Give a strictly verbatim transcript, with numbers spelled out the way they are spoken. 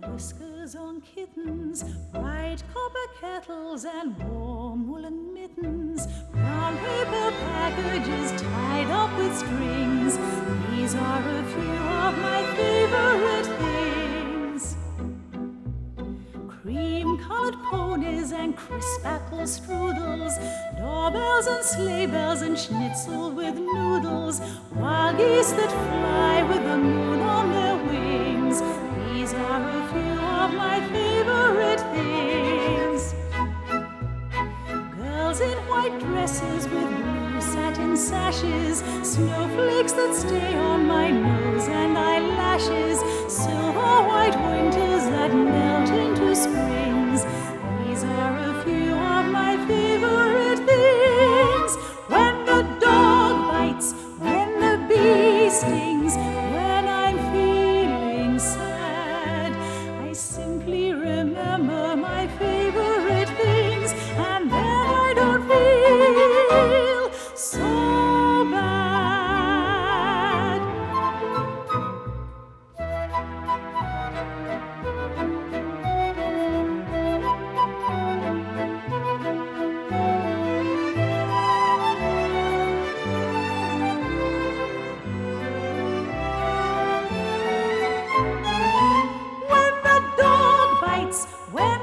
whiskers on kittens, bright copper kettles and warm woolen mittens, brown paper packages tied up with strings. These are a few of my favorite things. Cream-colored ponies and crisp apple strudels, doorbells and sleigh bells and schnitzel with noodles, wild geese that fly with the moon on their wings. These are a few of my favorite things. Girls in white dresses with blue satin sashes, snowflakes that stay on my nose and eyelashes, silver white winters that melt into springs. These are a few of my favorite things. When the dog bites, when the bee stings, when I'm feeling sad, I simply remember my favorite things, and then I don't feel so bad. When the dog bites, when